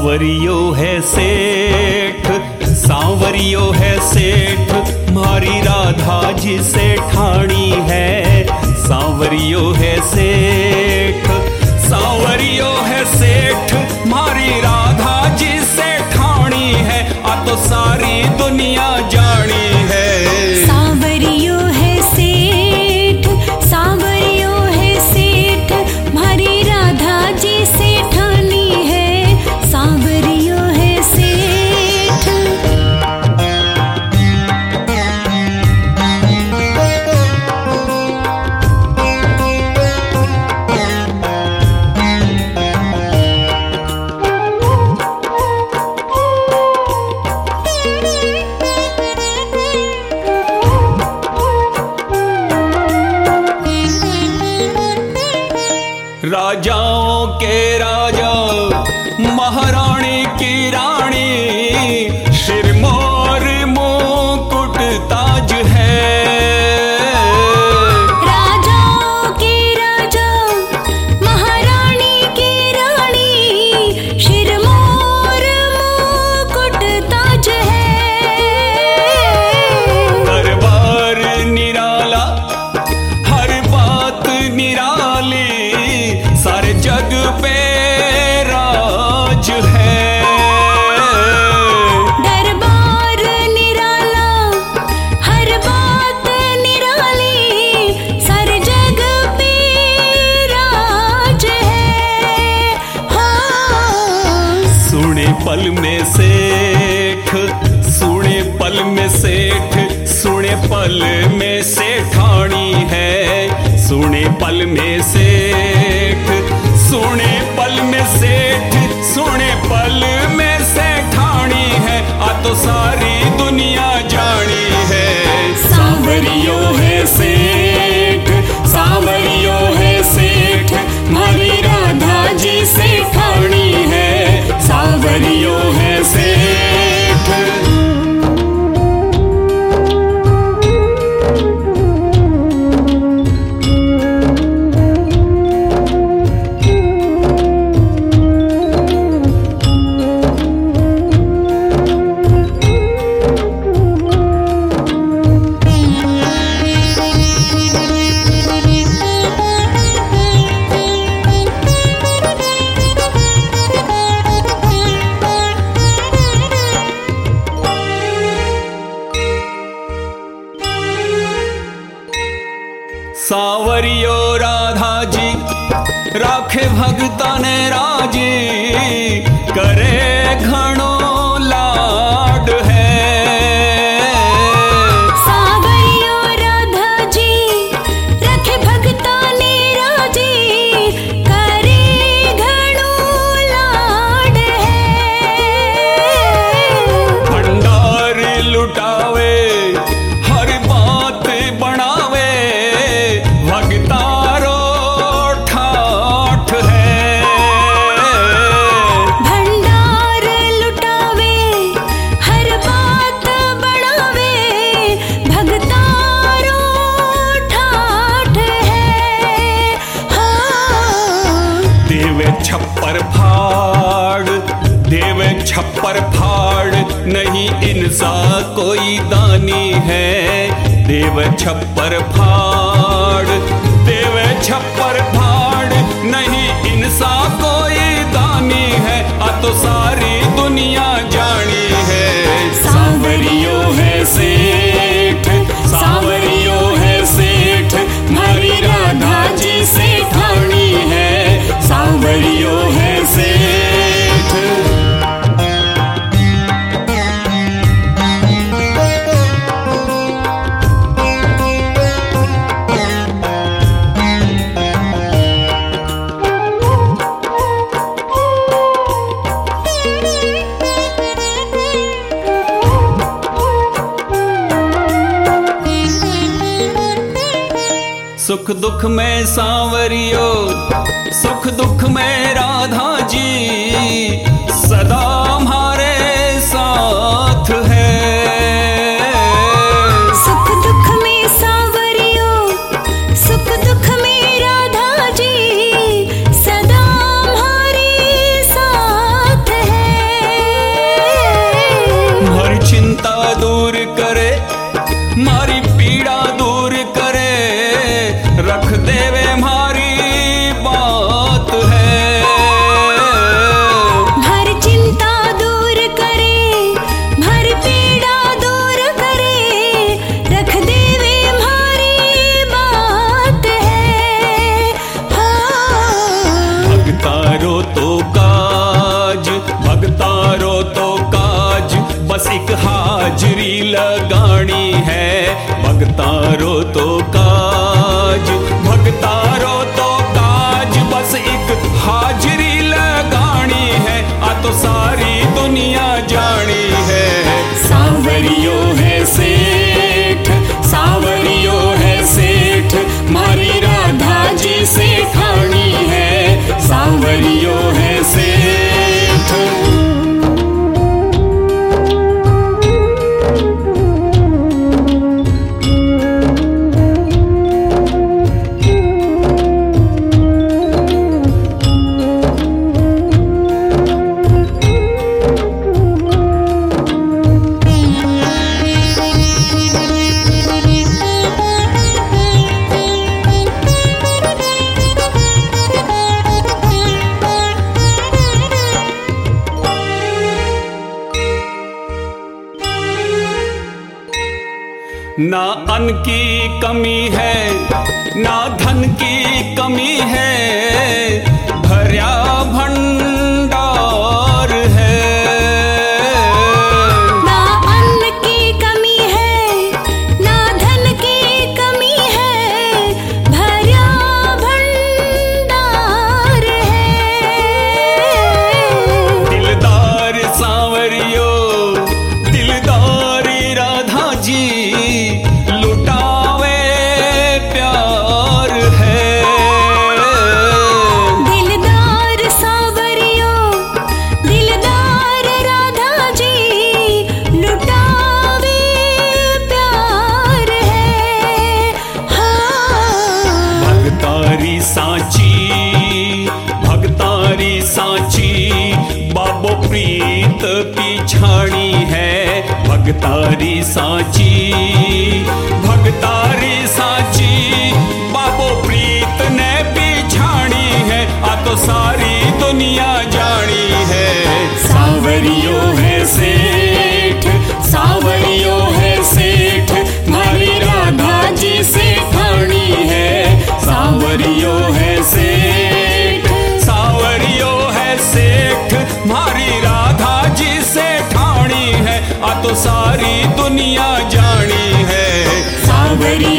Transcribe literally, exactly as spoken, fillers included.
सांवरियो है सेठ, सांवरियो है सेठ, मारी राधा जी से ठाणी है। सांवरियो है सेठ, सांवरियो है सेठ, मारी राधा जी से ठाणी है। आ तो सारी दुनिया जानी है। सांवरियो है सेठ, सांवरियो है सेठ, मारी राधा जी से ठानी है। सांवरियो है सेठ। राजाओं के राजा, महारानी की रानी, सिरमौर मुकुट ताज है। राजाओं के राजा, महारानी की रानी, सिरमौर मुकुट ताज है। दरबार निराला, हर बात निराली, सारे जग पे राज है। दरबार निराला, हर बात निराली, सारे जग पे राज है। हाँ। सुने पल में सेठ, सुने पल में सेठ, सुने पल में सेठानी है। सुने पल में सेठ, सुने पल में सेठ, सुने पल में सेठानी है। आ तो सारी दुनिया जानी है। सांवरियो है सेठ, सांवरियो है सेठ, मारी राधा जी से ठानी है। सांवरियो है सेठ। सांवरियो राधा जी, राखे भगतन राजी, करे घणो लाड है। सांवरियो राधा जी, रखे भगताने राजी, करे घणो लाड है। भंडार लुटावे, हर बात बनावे, भगतारो ठाठ है। भंडार लुटावे, हर बात बढ़ावे, भगतारो ठाठ है। हाँ। देवे छप्पर फाड़, देवे छप्पर फाड़, नहीं इनसा कोई दानी है। देव छप्पर फाड़, देव छप्पर फाड़, नहीं इनसा कोई दानी है। आ तो सारी दुनिया जानी है। सांवरियो है सेठ, सांवरियो है सेठ, मारी राधा जी से ठानी है। सांवरियो है सेठ। सुख दुख में सांवरियो, सुख दुख में राधा जी, सदा हमारे साथ है। सुख दुख में सांवरियो, सुख दुख में राधा जी, सदा हमारे साथ है। ना अन्न की कमी है ना धन की कमी है, भर्या भंडार है। ना अन्न की कमी है ना धन की कमी है, भर्या भंडार है। दिलदार सांवरियो दिलदारी राधा जी, लुटावे प्यार है। दिलदार सांवरियो दिलदार राधा जी, लुटावे प्यार है। हाँ। भगतारी सांची भगतारी सांची, बाबो प्रीत पिछाड़ी है। भगतारी सांची भगतारी सांची, बाबो प्रीत ने पिछाड़ी है। आ तो सारी दुनिया जानी है, सांवरियो है सेठ सांवरियो है सेठ, मारी राधा जी से ठाणी है। सांवरियो है सेठ सांवरियो है सेठ, मारी राधा जी से ठाणी है। आ तो सारी दुनिया जानी है, सांवरियो